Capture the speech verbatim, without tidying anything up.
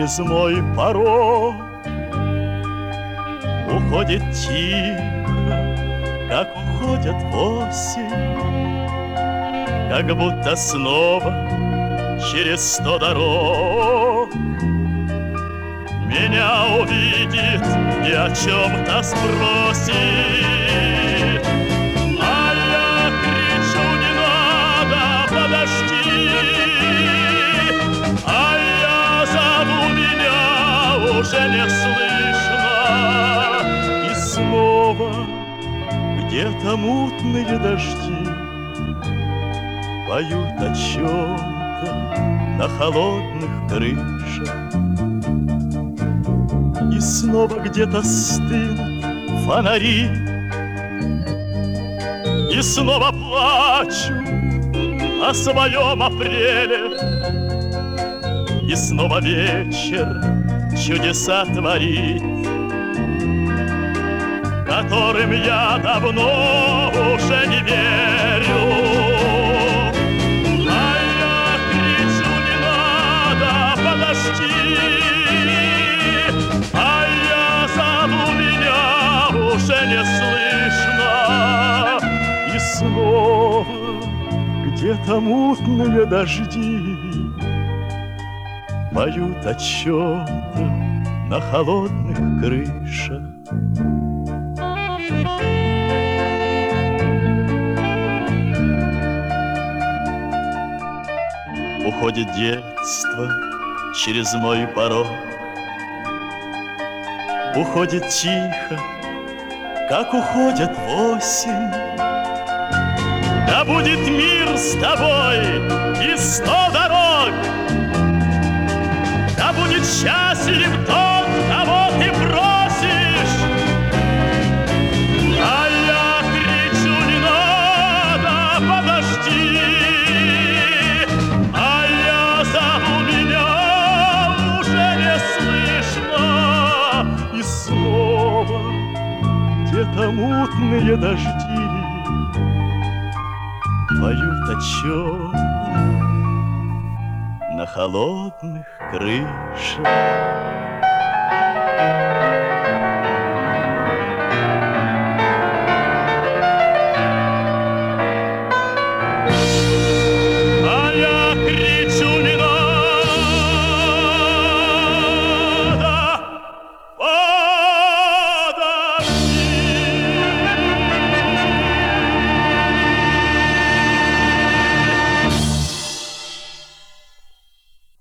через мой порог. Уходит тихо, как уходят в осень, как будто снова через сто дорог. Меня увидит и о чем-то спросит, а я кричу: не надо, подожди. А я зову, меня уже не слышно. И снова где-то мутные дожди поют о чем-то на холодных крышах. И снова где-то стынут фонари, и снова плачу о своем апреле. И снова вечер чудеса творит, которым я давно уже не верю. Не слышно. И снова где-то мутные дожди поют о чем-то на холодных крышах. Уходит детство через мой порог, уходит тихо, как уходят в осень. Да будет мир с тобой и сто дорог, да будет счастлив тот, кого ты бросишь. А я кричу: не надо, подожди. А я зову, меня уже не слышно. И снова где-то мутные дожди поют о чем на холодных крышах.